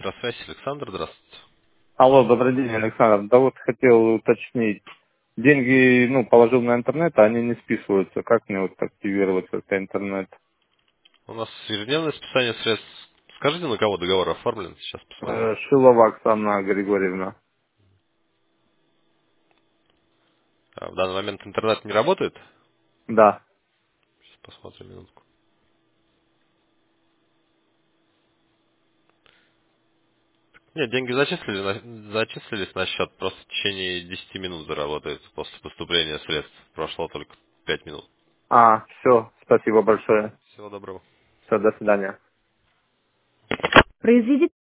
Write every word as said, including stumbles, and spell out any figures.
Электросвязь, Александр, здравствуйте. Алло, добрый день, Александр. Да вот хотел уточнить. Деньги, ну, положил на интернет, а они не списываются. Как мне вот активировать этот интернет? У нас ежедневное списание средств. Скажите, на кого договор оформлен? Сейчас посмотрю. Э, Шилова Оксана Григорьевна. А, в данный момент интернет не работает? Да. Сейчас посмотрим минутку. Нет, деньги зачислили, на- зачислились на счет, просто в течение десяти минут заработает после поступления средств. Прошло только пять минут. А, все, спасибо большое. Всего доброго. Все, до свидания. Произведите